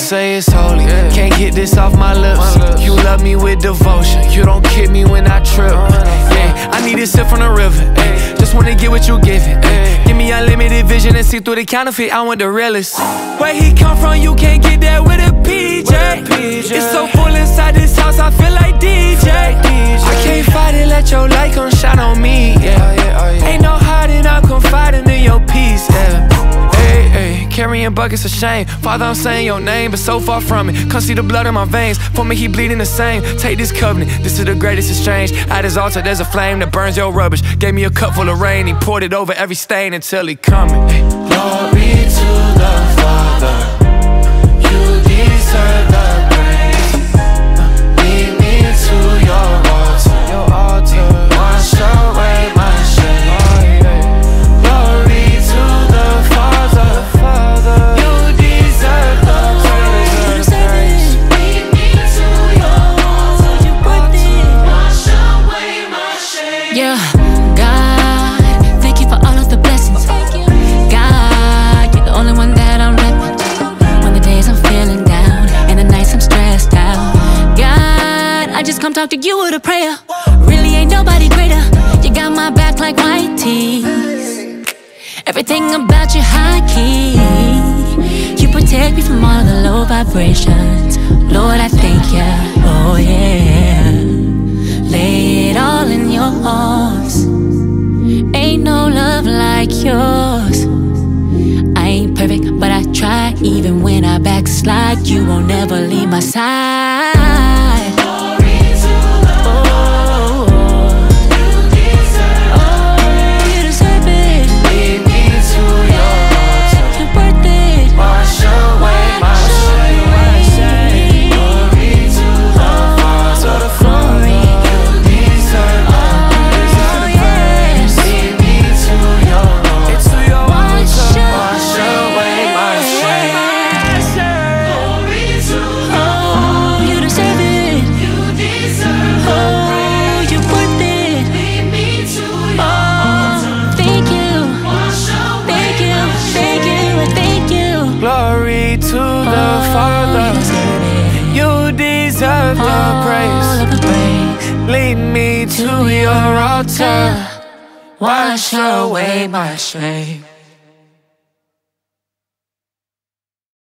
say it's holy, can't get this off my lips. You love me with devotion, you don't kid me when I trip. Yeah, I need a sip from the river, just wanna get what you giving. Give me unlimited vision and see through the counterfeit, I want the realest. Where he come from, you can't get that with a PJ. It's so full inside this house, I feel like DJ. I can't fight it, let your light come shine on me, Ain't no hiding, I'm confiding in your peace, carrying buckets of shame. Father, I'm saying your name, but so far from it. Come see the blood in my veins. For me, he bleeding the same. Take this covenant, this is the greatest exchange. At his altar, there's a flame that burns your rubbish. Gave me a cup full of rain, he poured it over every stain until he coming. Glory to the Father, you deserve the praise. Lead me to your altar, wash away my shame. Glory to the Father, you deserve the praise. Lead me to your altar, wash away my shame. Yeah, God, thank you for all of the blessings. God, you're the only one that I'm repping. When the days I'm feeling down and the nights I'm stressed out, God, I just come talk to you with a prayer. Really ain't nobody greater. You got my back like white tees. Everything about you high key. You protect me from all the low vibrations. Lord, I thank ya. Oh yeah. Lay it all in your arms. Ain't no love like yours. I ain't perfect, but I try. Even when I backslide, you won't never leave my side. Glory to the Father, you deserve the praise. Lead me to your altar, wash away my shame.